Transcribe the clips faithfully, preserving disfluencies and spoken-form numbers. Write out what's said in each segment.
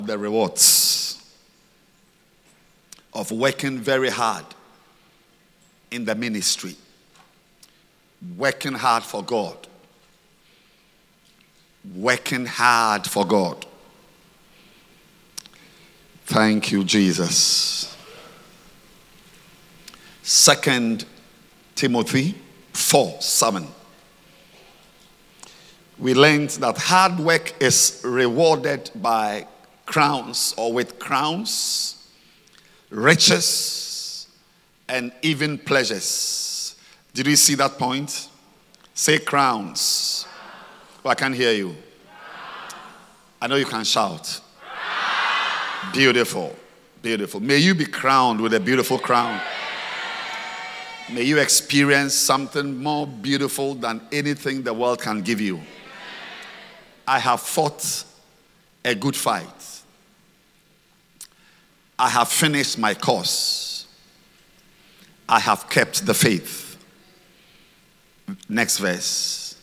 The rewards of working very hard in the ministry, working hard for God, working hard for God. Thank you, Jesus. Second Timothy four seven. We learned that hard work is rewarded by crowns, or with crowns, riches, and even pleasures. Did you see that point? Say crowns. Oh, I can't hear you. I know you can shout. Beautiful, beautiful. May you be crowned with a beautiful crown. May you experience something more beautiful than anything the world can give you. I have fought a good fight. I have finished my course. I have kept the faith. Next verse.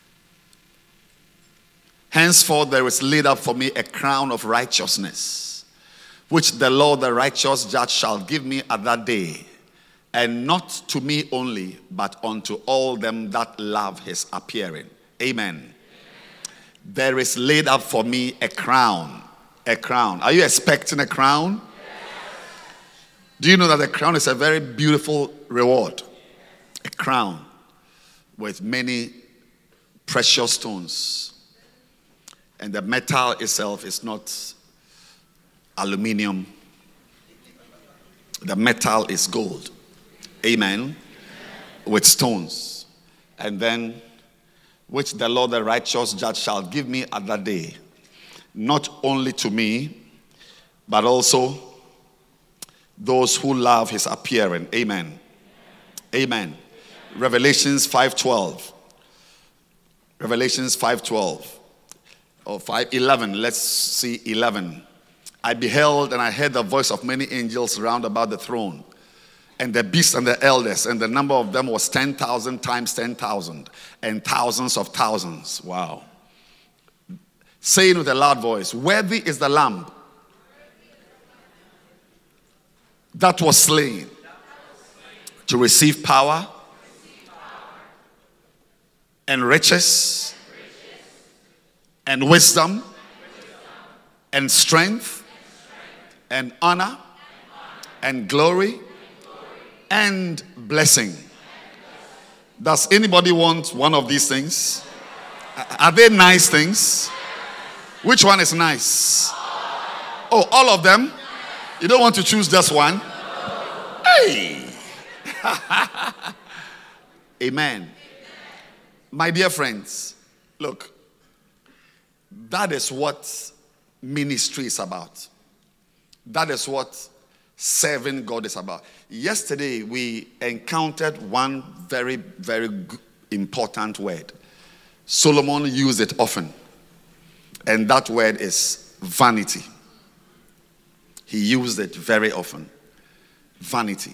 Henceforth there is laid up for me a crown of righteousness, which the Lord, the righteous judge, shall give me at that day, and not to me only, but unto all them that love his appearing. Amen. There is laid up for me a crown. A crown. Are you expecting a crown? Do you know that a crown is a very beautiful reward? A crown with many precious stones. And the metal itself is not aluminium. The metal is gold. Amen. With stones. And then, which the Lord, the righteous judge, shall give me at that day. Not only to me, but also those who love his appearing. Amen. Amen. Revelations five twelve. Revelations five twelve. Or five eleven. Let's see eleven. I beheld and I heard the voice of many angels round about the throne, and the beasts and the elders, and the number of them was ten thousand times ten thousand, and thousands of thousands. Wow. Saying with a loud voice, worthy is the Lamb that was slain to receive power and riches and wisdom and strength and honor and glory and blessing. Does anybody want one of these things? Are they nice things? Which one is nice? Oh, all of them? You don't want to choose just one? Hey! Amen. My dear friends, look, that is what ministry is about. That is what serving God is about. Yesterday, we encountered one very, very important word. Solomon used it often. And that word is vanity. He used it very often. Vanity.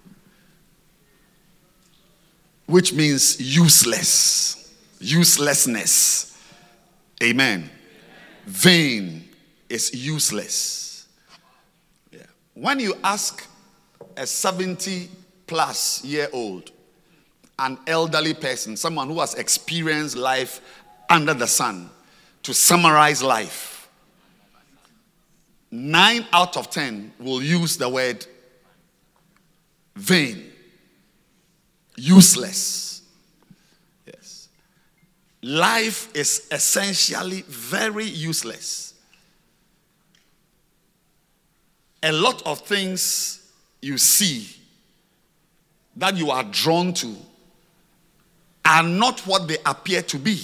Which means useless. Uselessness. Amen. Vain is useless. Yeah. When you ask a seventy plus year old, an elderly person, someone who has experienced life under the sun, to summarize life, nine out of ten will use the word vain, useless. Yes. Life is essentially very useless. A lot of things you see that you are drawn to are not what they appear to be.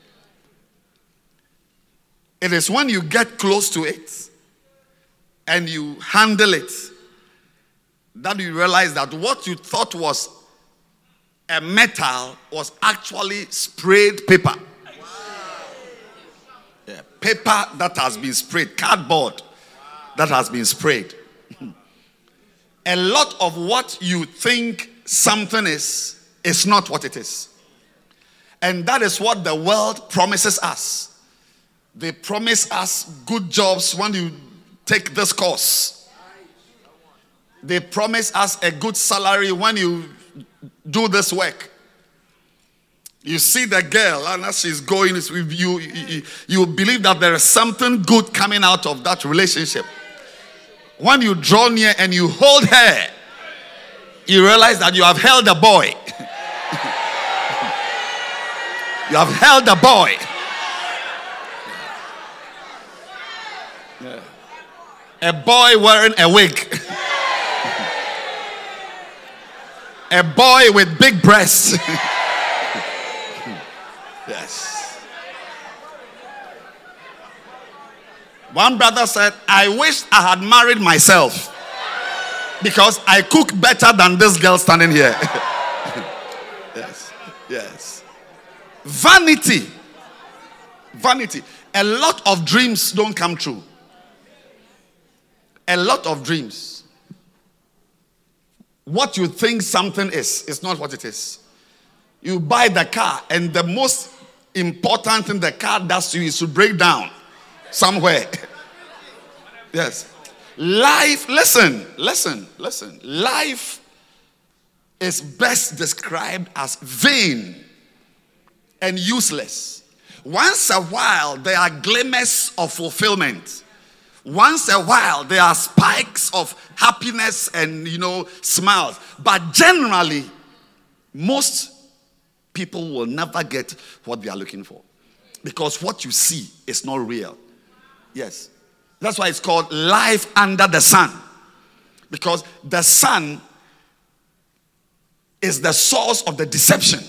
It is when you get close to it and you handle it that you realize that what you thought was a metal was actually sprayed paper. Wow. Yeah, paper that has been sprayed, cardboard that has been sprayed. A lot of what you think something is, is not what it is. And that is what the world promises us. They promise us good jobs when you take this course. They promise us a good salary when you do this work. You see the girl, and as she's going, you, you, you believe that there is something good coming out of that relationship. When you draw near and you hold her, you realize that you have held a boy. You have held a boy. Yeah. A boy wearing a wig. A boy with big breasts. Yes. One brother said, I wish I had married myself because I cook better than this girl standing here. Yes. Yes. Vanity. Vanity. A lot of dreams don't come true. A lot of dreams. What you think something is, is not what it is. You buy the car, and the most important thing the car does to you is to break down somewhere. Yes. Life, listen, listen, listen. Life is best described as vain and useless. Once a while, there are glimmers of fulfillment. Once a while, there are spikes of happiness and, you know, smiles. But generally, most people will never get what they are looking for. Because what you see is not real. Yes. That's why it's called life under the sun. Because the sun is the source of the deception.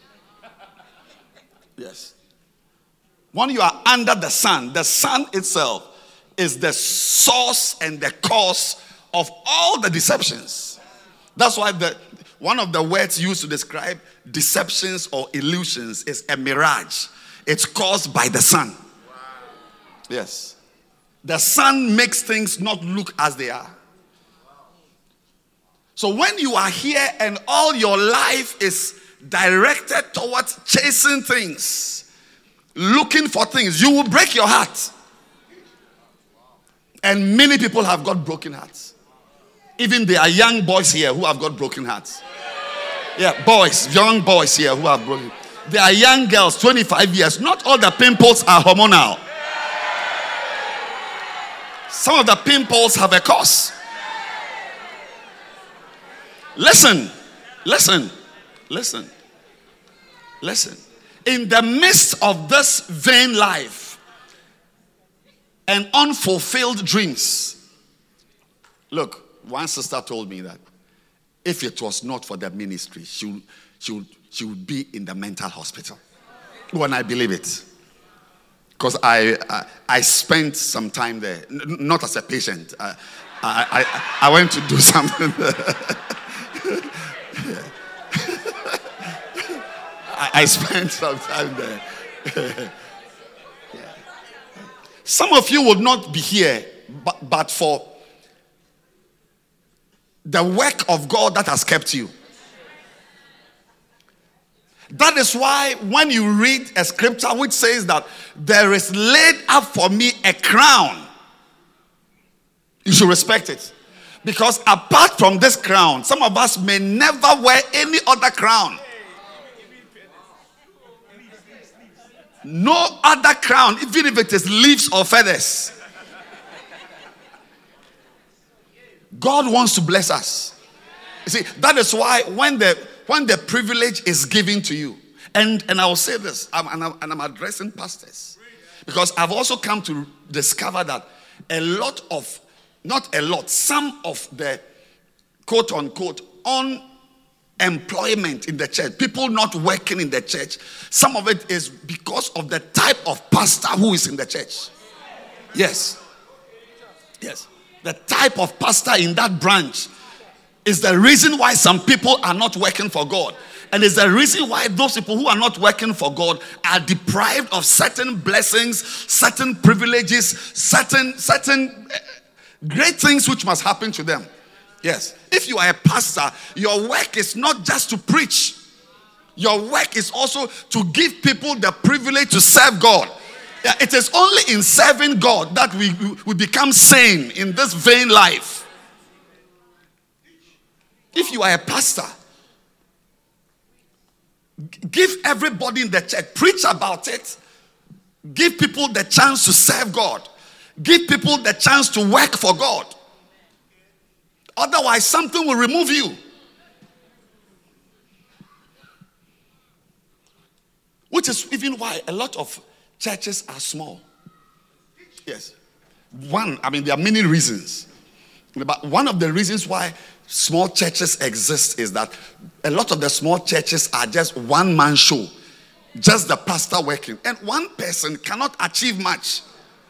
Yes. When you are under the sun, the sun itself is the source and the cause of all the deceptions. That's why the one of the words used to describe deceptions or illusions is a mirage. It's caused by the sun. Yes. The sun makes things not look as they are. So when you are here and all your life is directed towards chasing things, looking for things, you will break your heart. And many people have got broken hearts. Even there are young boys here who have got broken hearts. Yeah, boys, young boys here who have broken. There are young girls, twenty-five years. Not all the pimples are hormonal. Some of the pimples have a cause. Listen, listen, listen, listen. In the midst of this vain life and unfulfilled dreams, look, one sister told me that if it was not for the ministry, she would, she would, she would be in the mental hospital. When I believe it. Because I, I I spent some time there, N- not as a patient. I, I, I, I went to do something. I, I spent some time there. Yeah. Some of you would not be here, but, but for the work of God that has kept you. That is why when you read a scripture which says that there is laid up for me a crown, you should respect it. Because apart from this crown, some of us may never wear any other crown. No other crown, even if it is leaves or feathers. God wants to bless us. You see, that is why when the when the privilege is given to you, and, and I will say this, I'm, and, I'm, and I'm addressing pastors, because I've also come to discover that a lot of, not a lot, some of the quote unquote unemployment in the church, people not working in the church, some of it is because of the type of pastor who is in the church. Yes. Yes. The type of pastor in that branch is the reason why some people are not working for God. And it's the reason why those people who are not working for God are deprived of certain blessings, certain privileges, certain, certain great things which must happen to them. Yes. If you are a pastor, your work is not just to preach. Your work is also to give people the privilege to serve God. Yeah, it is only in serving God that we, we become sane in this vain life. If you are a pastor, give everybody in the church, preach about it, give people the chance to serve God, give people the chance to work for God. Otherwise, something will remove you. Which is even why a lot of churches are small. Yes. One, I mean, there are many reasons. But one of the reasons why small churches exist is that a lot of the small churches are just one-man show. Just the pastor working. And one person cannot achieve much.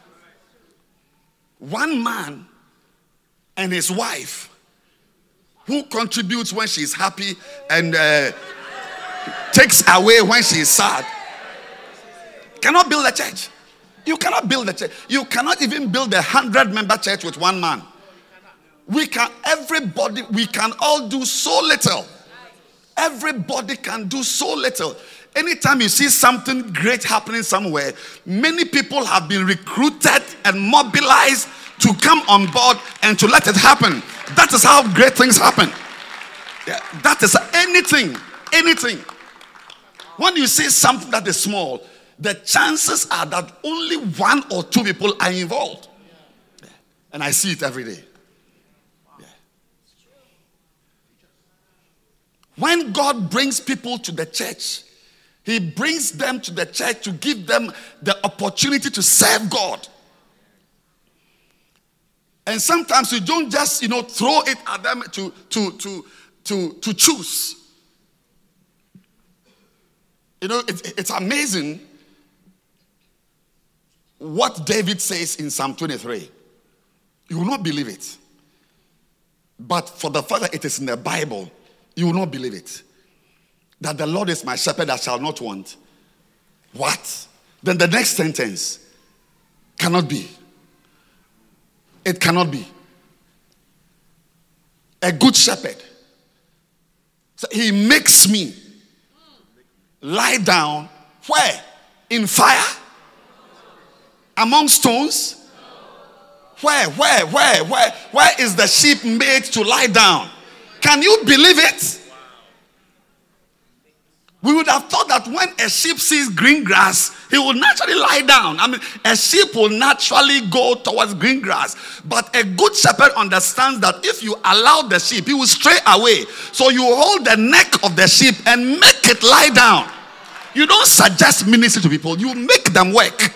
One man and his wife, who contributes when she's happy and uh, takes away when she's sad, cannot build a church. You cannot build a church. You cannot even build a hundred member church with one man. We can, everybody, we can all do so little. Everybody can do so little. Anytime you see something great happening somewhere, many people have been recruited and mobilized to come on board and to let it happen. That is how great things happen. Yeah, that is anything, anything. When you see something that is small, the chances are that only one or two people are involved. Yeah. And I see it every day. Yeah. When God brings people to the church, He brings them to the church to give them the opportunity to serve God. And sometimes you don't just, you know, throw it at them to, to, to, to, to choose. You know, it, it's amazing what David says in Psalm twenty-three. You will not believe it. But for the fact that it is in the Bible, you will not believe it. That the Lord is my shepherd, I shall not want. What? Then the next sentence cannot be. It cannot be. A good shepherd. So he makes me lie down where? In fire? Among stones? Where, where, where, where? Where is the sheep made to lie down? Can you believe it? We would have thought that when a sheep sees green grass, he will naturally lie down. I mean, a sheep will naturally go towards green grass. But a good shepherd understands that if you allow the sheep, he will stray away. So you hold the neck of the sheep and make it lie down. You don't suggest ministry to people, you make them work.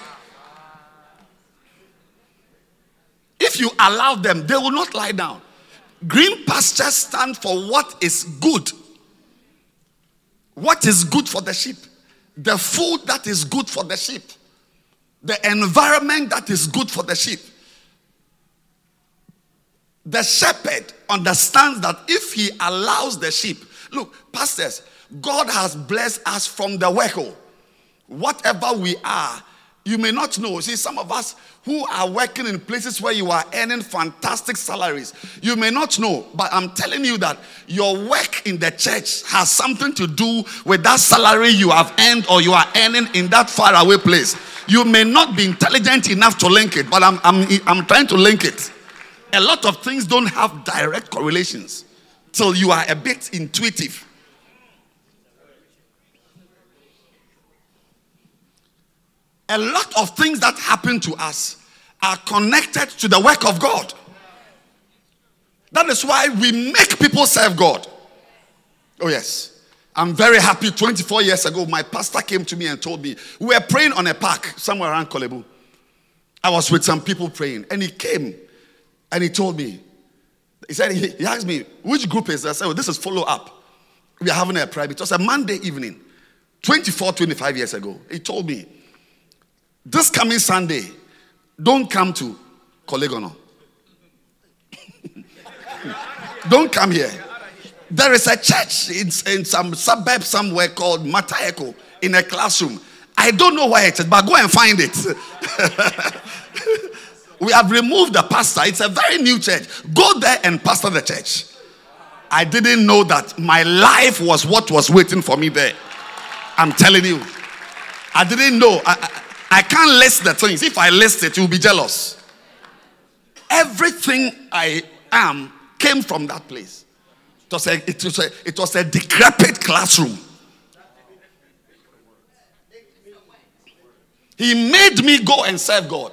If you allow them, they will not lie down. Green pastures stand for what is good. What is good for the sheep? The food that is good for the sheep. The environment that is good for the sheep. The shepherd understands that if he allows the sheep, look, pastors, God has blessed us from the word. Whatever we are, you may not know. See, some of us who are working in places where you are earning fantastic salaries, you may not know, but I'm telling you that your work in the church has something to do with that salary you have earned or you are earning in that faraway place. You may not be intelligent enough to link it, but I'm, I'm, I'm trying to link it. A lot of things don't have direct correlations till you are a bit intuitive. A lot of things that happen to us are connected to the work of God. That is why we make people serve God. Oh yes. I'm very happy. twenty-four years ago, my pastor came to me and told me, we were praying on a park somewhere around Korle Bu. I was with some people praying, and he came and he told me, he said, he, he asked me, which group is this? I said, oh, this is follow up. We are having a prayer. It was a Monday evening, twenty-four, twenty-five years ago. He told me, this coming Sunday, don't come to Korle Gonno. Don't come here. There is a church in, in some suburb somewhere called Matayeko in a classroom. I don't know where it is, but go and find it. We have removed the pastor. It's a very new church. Go there and pastor the church. I didn't know that my life was what was waiting for me there. I'm telling you. I didn't know. I, I, I can't list the things. If I list it, you'll be jealous. Everything I am came from that place. It was a, it was a, it was a decrepit classroom. He made me go and serve God.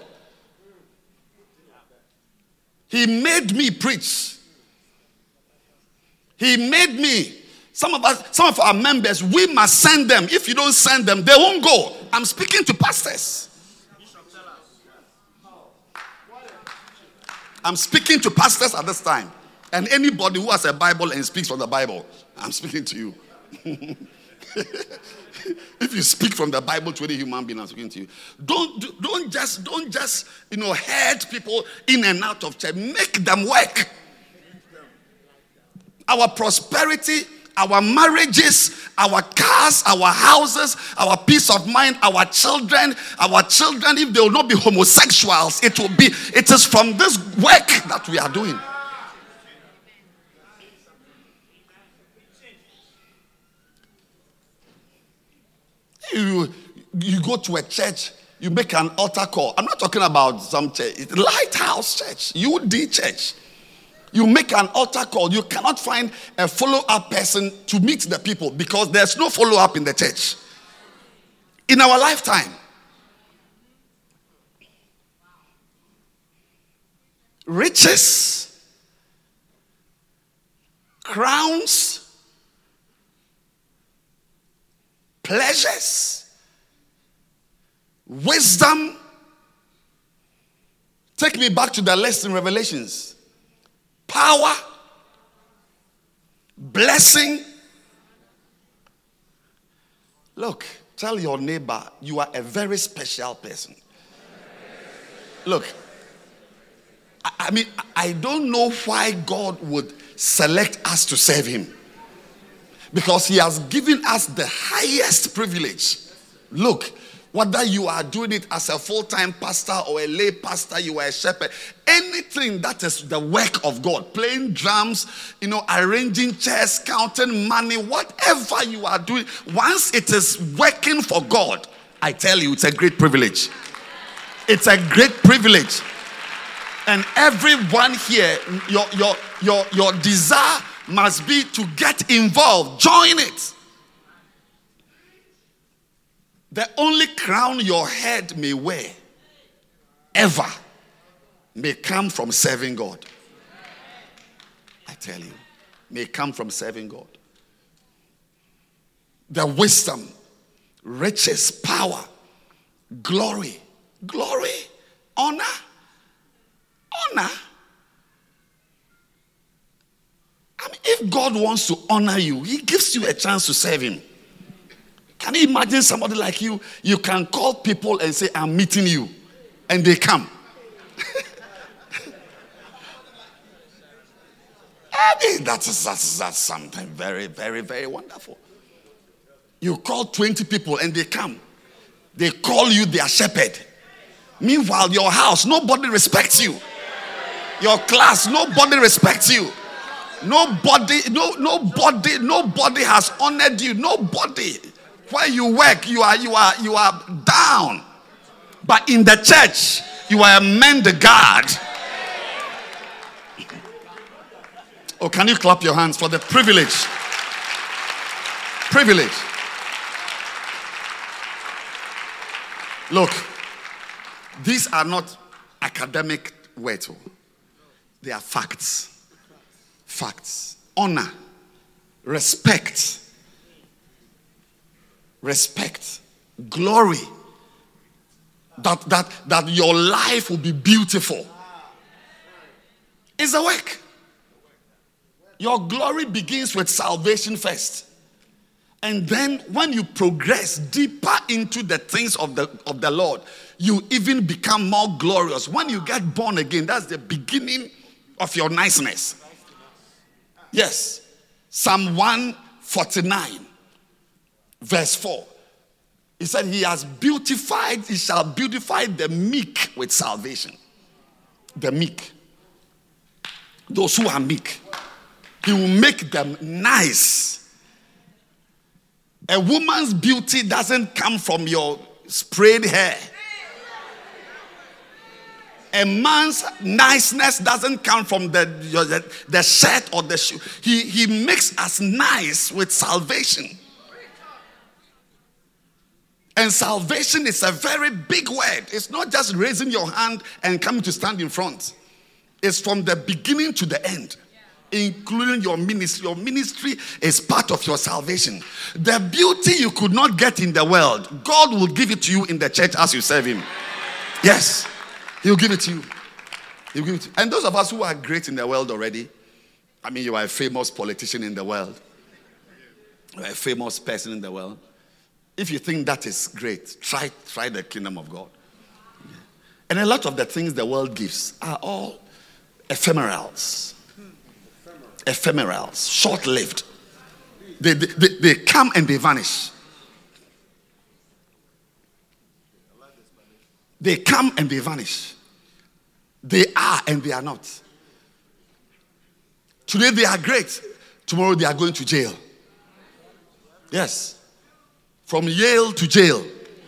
He made me preach. He made me. Some of us, some of our members, we must send them. If you don't send them, they won't go. I'm speaking to pastors. I'm speaking to pastors at this time. And anybody who has a Bible and speaks from the Bible, I'm speaking to you. If you speak from the Bible to any human being, I'm speaking to you. Don't, don't just, don't just, you know, herd people in and out of church. Make them work. Our prosperity, our marriages, our cars, our houses, our peace of mind, our children, our children, if they will not be homosexuals, it will be, it is from this work that we are doing. You, you go to a church, you make an altar call. I'm not talking about some church, it's Lighthouse Church, U D Church. You make an altar call. You cannot find a follow-up person to meet the people because there's no follow-up in the church. In our lifetime. Riches, crowns, pleasures, wisdom. Take me back to the list in Revelations. Power, blessing. Look, tell your neighbor you are a very special person. Look, I, I mean, I don't know why God would select us to serve him. Because he has given us the highest privilege. Look, whether you are doing it as a full-time pastor or a lay pastor, you are a shepherd, anything that is the work of God, playing drums, you know, arranging chairs, counting money, whatever you are doing, once it is working for God, I tell you, it's a great privilege. It's a great privilege. And everyone here, your, your, your, your desire must be to get involved. Join it. The only crown your head may wear ever may come from serving God. I tell you, may come from serving God. The wisdom, riches, power, glory, glory, honor, honor. I mean, if God wants to honor you, he gives you a chance to serve him. Can you imagine somebody like you? You can call people and say, I'm meeting you. And they come. I mean, that's, that's, that's something very, very, very wonderful. You call twenty people and they come. They call you their shepherd. Meanwhile, your house, nobody respects you. Your class, nobody respects you. Nobody, no, nobody, nobody has honored you. Nobody. Where you work, you are, you are, you are down. But in the church, you are a man the God. Oh, can you clap your hands for the privilege? Privilege. Look, these are not academic words. They are facts. Facts. Honor. Respect. Respect, glory, that that that your life will be beautiful. It's a work. Your glory begins with salvation first. And then when you progress deeper into the things of the of the Lord, you even become more glorious. When you get born again, that's the beginning of your niceness. Yes. Psalm one forty-nine. Verse four. He said, he has beautified, he shall beautify the meek with salvation. The meek. Those who are meek. He will make them nice. A woman's beauty doesn't come from your sprayed hair. A man's niceness doesn't come from the, the, the shirt or the shoe. He, he makes us nice with salvation. And salvation is a very big word. It's not just raising your hand and coming to stand in front. It's from the beginning to the end, including your ministry. Your ministry is part of your salvation. The beauty you could not get in the world, God will give it to you in the church as you serve Him. Yes. He'll give it to you. He'll give it to you. And those of us who are great in the world already, I mean, you are a famous politician in the world. You are a famous person in the world. If you think that is great, try, try the kingdom of God. Yeah. And a lot of the things the world gives are all ephemerals. Ephemerals, short-lived. They, they, they, they come and they vanish. They come and they vanish. They are and they are not. Today they are great. Tomorrow they are going to jail. Yes. From Yale to jail.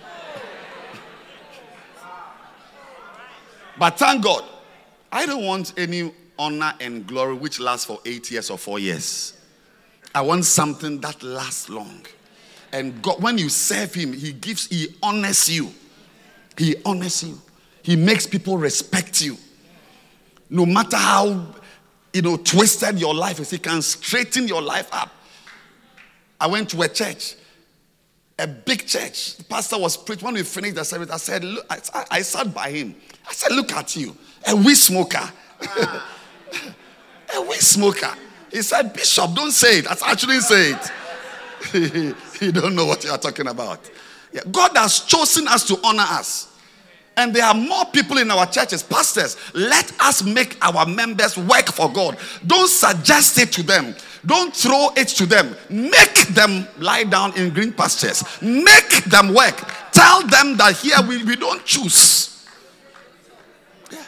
But thank God, I don't want any honor and glory which lasts for eight years or four years. I want something that lasts long. And God, when you serve Him, He gives, He honors you. He honors you. He makes people respect you. No matter how, you know, twisted your life is, He can straighten your life up. I went to a church, a big church. The pastor was preaching. When we finished the service, I said, look, I, I sat by him. I said, look at you, a weed smoker. A weed smoker. He said, Bishop, don't say it. I actually say it. You don't know what you are talking about. Yeah. God has chosen us to honor us. And there are more people in our churches. Pastors, let us make our members work for God. Don't suggest it to them. Don't throw it to them. Make them lie down in green pastures. Make them work. Tell them that here we, we don't choose. Yeah.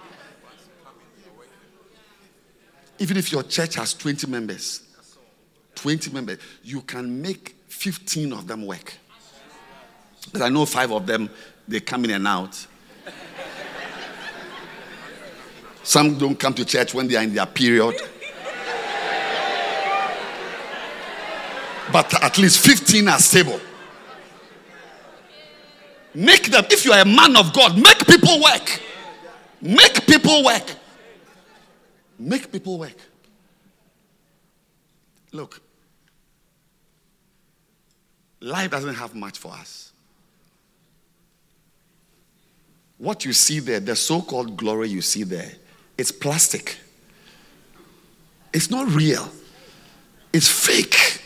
Even if your church has twenty members, twenty members, you can make fifteen of them work. Because I know five of them, they come in and out. Some don't come to church when they are in their period. But at least fifteen are stable. Make them, if you are a man of God, make people work. Make people work. Make people work. Look, life doesn't have much for us. What you see there, the so-called glory you see there, it's plastic. It's not real. It's fake.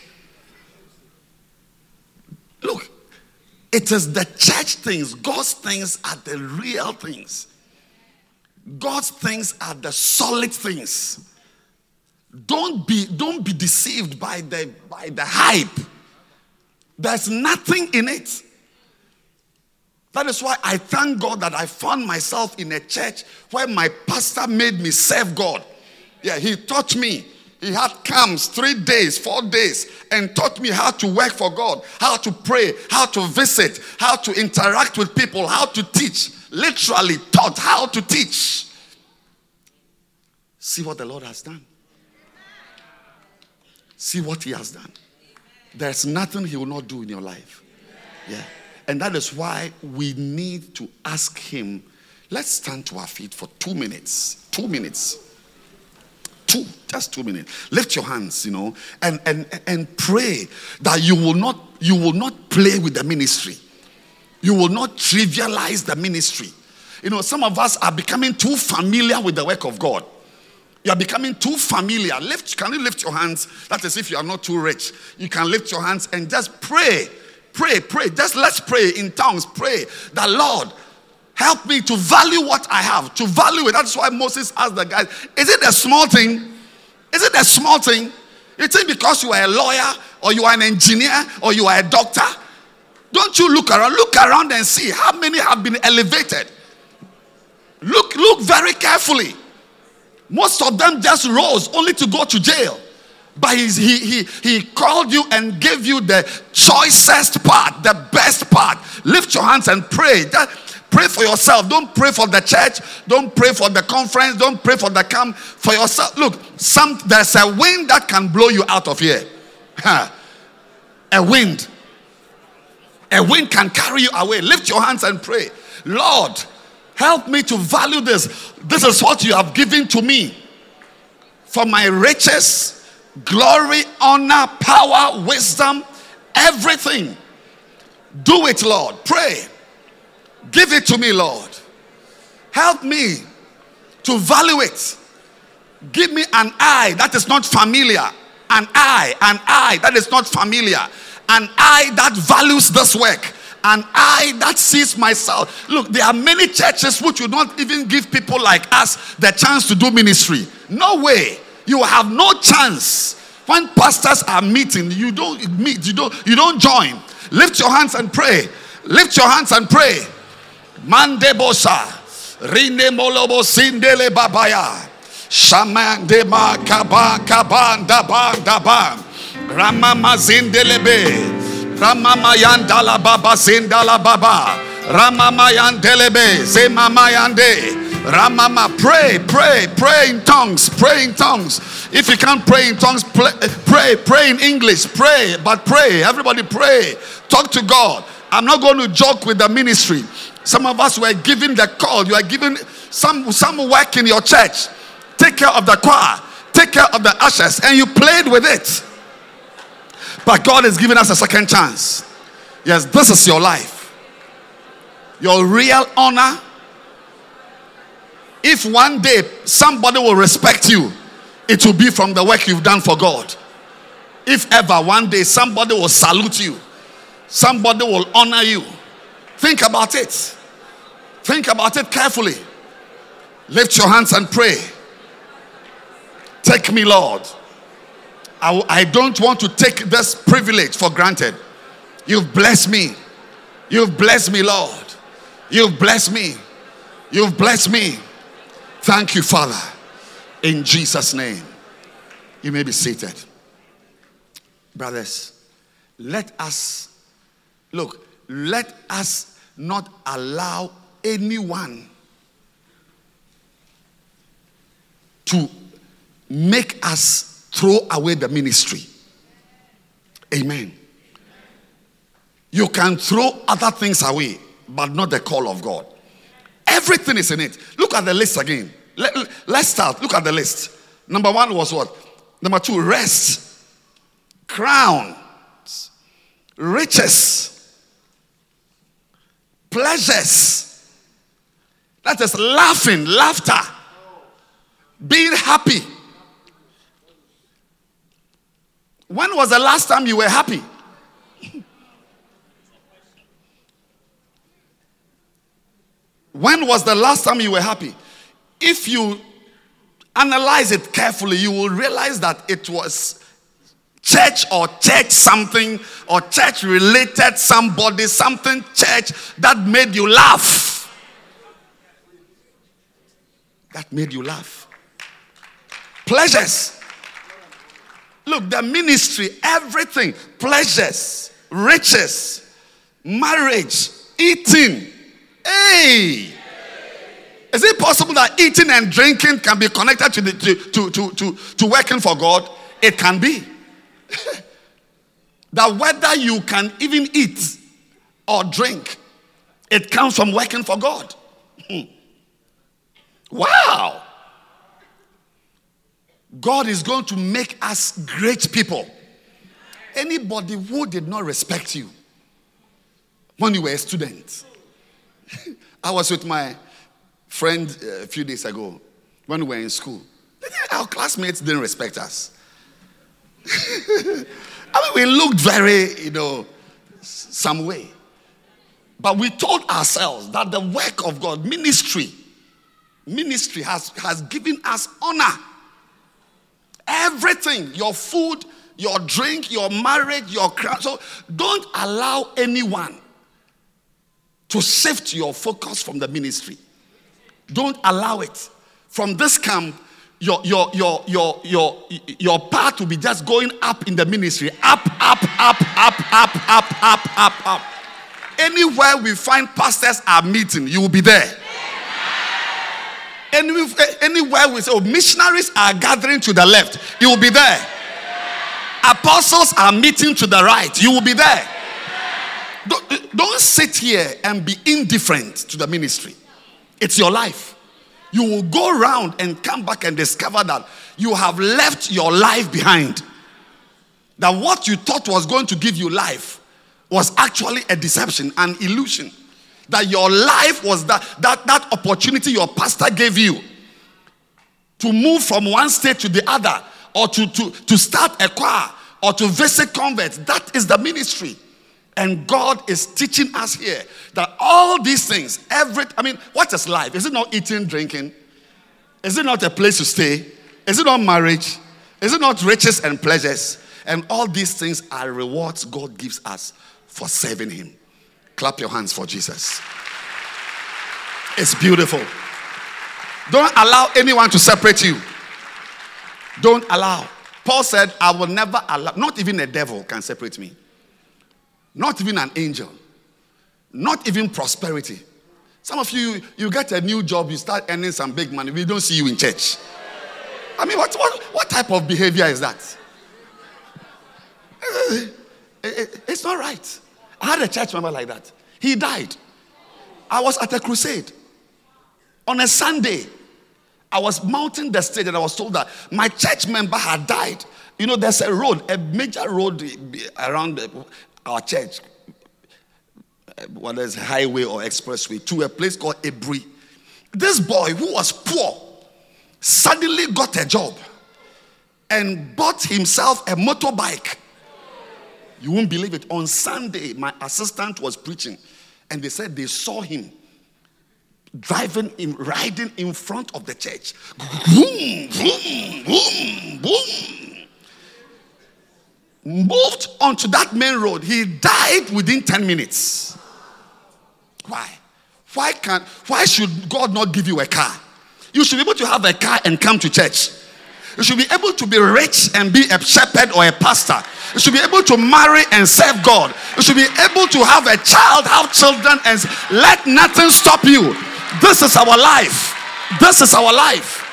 Look, it is the church things. God's things are the real things. God's things are the solid things. Don't be, don't be deceived by the, by the hype. There's nothing in it. That is why I thank God that I found myself in a church where my pastor made me serve God. Yeah, he taught me. He had camps, three days, four days, and taught me how to work for God, how to pray, how to visit, how to interact with people, how to teach. Literally taught how to teach. See what the Lord has done. See what He has done. There's nothing He will not do in your life. Yeah. And that is why we need to ask Him. Let's stand to our feet for two minutes. Two minutes. Two, just two minutes. Lift your hands, you know, and, and, and pray that you will not, you will not play with the ministry. You will not trivialize the ministry. You know, some of us are becoming too familiar with the work of God. You are becoming too familiar. Lift, can you lift your hands? That is if you are not too rich. You can lift your hands and just pray. Pray, pray. Just let's pray in tongues. Pray that, Lord, help me to value what I have. To value it. That's why Moses asked the guys, is it a small thing? Is it a small thing? You think because you are a lawyer or you are an engineer or you are a doctor? Don't you look around? Look around and see how many have been elevated. Look, look very carefully. Most of them just rose only to go to jail. But he, he, he, he called you and gave you the choicest part, the best part. Lift your hands and pray. That, Pray for yourself. Don't pray for the church. Don't pray for the conference. Don't pray for the camp. For yourself. Look, some there's a wind that can blow you out of here. A wind. A wind can carry you away. Lift your hands and pray. Lord, help me to value this. This is what you have given to me. For my riches, glory, honor, power, wisdom, everything. Do it, Lord. Pray. Give it to me, Lord. Help me to value it. Give me an eye that is not familiar. An eye, an eye that is not familiar. An eye that values this work. An eye that sees myself. Look, there are many churches which will not even give people like us the chance to do ministry. No way. You have no chance. When pastors are meeting, you don't meet, you don't, you don't join. Lift your hands and pray. Lift your hands and pray. Mande bosa. Rinde molobo sindele babaya. Shaman de ma kaba kaban daban daban. Ramama zindelebe. Ramama yandala baba zindala baba. Ramama yandelebe. Zemama yande. Ramama, pray, pray, pray in tongues, pray in tongues. If you can't pray in tongues, pray, pray, pray in English, pray, but pray. Everybody pray. Talk to God. I'm not going to joke with the ministry. Some of us were given the call. You are given some, some work in your church. Take care of the choir. Take care of the ushers. And you played with it. But God is giving us a second chance. Yes, this is your life. Your real honor. If one day somebody will respect you, it will be from the work you've done for God. If ever one day somebody will salute you, somebody will honor you, think about it. Think about it carefully. Lift your hands and pray. Take me, Lord. I, I don't want to take this privilege for granted. You've blessed me. You've blessed me, Lord. You've blessed me. You've blessed me. Thank you, Father. In Jesus' name. You may be seated. Brothers, let us, look, let us not allow anyone to make us throw away the ministry. Amen. You can throw other things away, but not the call of God. Everything is in it. Look at the list again. Let, let's start. Look at the list. Number one was what? Number two, rest, crowns, riches, pleasures. That is laughing, laughter, being happy. When was the last time you were happy? When was the last time you were happy? If you analyze it carefully, you will realize that it was church or church something or church related somebody, something church that made you laugh. That made you laugh. Pleasures. Look, the ministry, everything. Pleasures, riches, marriage, eating. Hey! Is it possible that eating and drinking can be connected to, the, to, to, to, to, to working for God? It can be. That whether you can even eat or drink, it comes from working for God. Wow! God is going to make us great people. Anybody who did not respect you when you were a student. I was with my friend a few days ago when we were in school. Our classmates didn't respect us. I mean, we looked very, you know, some way. But we told ourselves that the work of God, ministry, ministry has, has given us honor. Everything, your food, your drink, your marriage, your crown. So don't allow anyone to shift your focus from the ministry. Don't allow it. From this camp, your your your your your your path will be just going up in the ministry. Up, up, up, up, up, up, up, up, up. anywhere we find pastors are meeting, you will be there. Any, anywhere we say, oh, missionaries are gathering to the left, you will be there. Apostles are meeting to the right, you will be there. Don't, don't sit here and be indifferent to the ministry. It's your life. You will go around and come back and discover that you have left your life behind. That what you thought was going to give you life was actually a deception, an illusion. That your life was that, that, that opportunity your pastor gave you to move from one state to the other, or to, to, to start a choir, or to visit converts. That is the ministry. And God is teaching us here that all these things, every, I mean, what is life? Is it not eating, drinking? Is it not a place to stay? Is it not marriage? Is it not riches and pleasures? And all these things are rewards God gives us for serving him. Clap your hands for Jesus. It's beautiful. Don't allow anyone to separate you. Don't allow. Paul said, I will never allow, not even a devil can separate me. Not even an angel. Not even prosperity. Some of you, you get a new job, you start earning some big money, we don't see you in church. I mean, what, what, what type of behavior is that? It's not right. I had a church member like that. He died. I was at a crusade. On a Sunday, I was mounting the stage and I was told that my church member had died. You know, there's a road, a major road around our church, whether it's highway or expressway, to a place called Ebri. This boy who was poor suddenly got a job and bought himself a motorbike. You won't believe it. On Sunday, my assistant was preaching, and they said they saw him driving, in, riding in front of the church. Boom, boom, boom, boom. Moved onto that main road. He died within ten minutes. Why? Why can't? Why should God not give you a car? You should be able to have a car and come to church. You should be able to be rich and be a shepherd or a pastor. You should be able to marry and serve God. You should be able to have a child, have children, and let nothing stop you. This is our life. This is our life.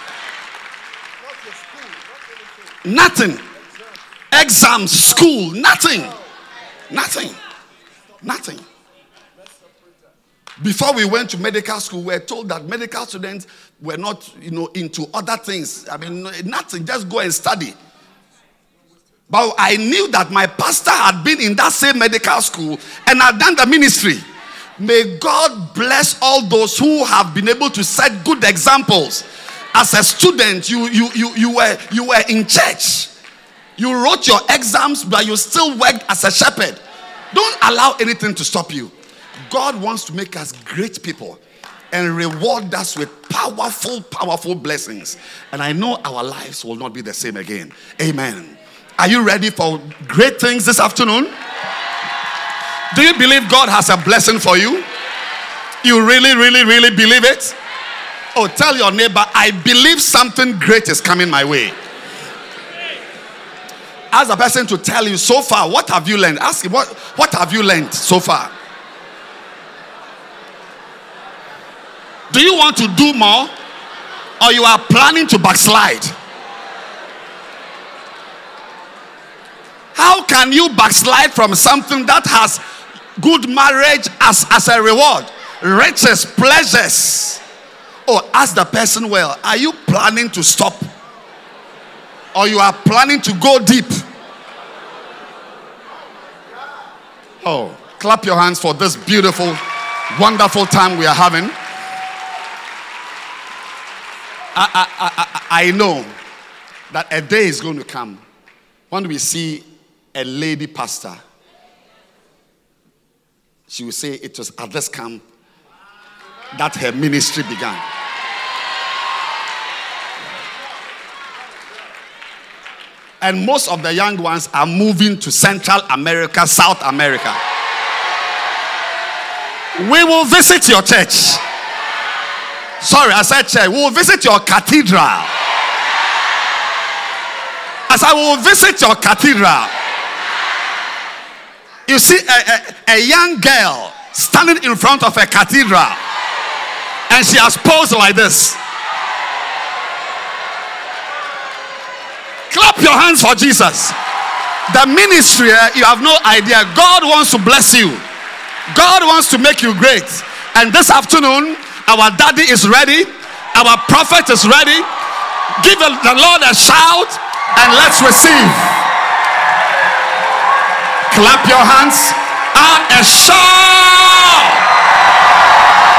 Nothing. Exams, school, nothing. Nothing. Nothing. Before we went to medical school, we were told that medical students were not, you know, into other things. I mean, nothing. Just go and study. But I knew that my pastor had been in that same medical school and had done the ministry. May God bless all those who have been able to set good examples. As a student, you you you you were you were in church. You wrote your exams, but you still worked as a shepherd. Don't allow anything to stop you. God wants to make us great people and reward us with powerful, powerful blessings. And I know our lives will not be the same again. Amen. Are you ready for great things this afternoon? Do you believe God has a blessing for you? You really, really, really believe it? Oh, tell your neighbor, I believe something great is coming my way. Ask a person to tell you, so far, what have you learned? Ask him, what, what have you learned so far? Do you want to do more? Or you are planning to backslide? How can you backslide from something that has good marriage as, as a reward? Riches, pleasures. Oh, ask the person, well, are you planning to stop? Or you are planning to go deep? Oh, clap your hands for this beautiful, wonderful time we are having. I, I, I, I know that a day is going to come when we see a lady pastor. She will say it was at this camp that her ministry began. And most of the young ones are moving to Central America, South America. We will visit your church. Sorry, I said church. We will visit your cathedral. As I will visit your cathedral. You see, a, a, a young girl standing in front of a cathedral, and she has posed like this. Clap your hands for Jesus. The ministry, you have no idea. God wants to bless you. God wants to make you great. And this afternoon, our daddy is ready. Our prophet is ready. Give the Lord a shout and let's receive. Clap your hands. Ah, a shout.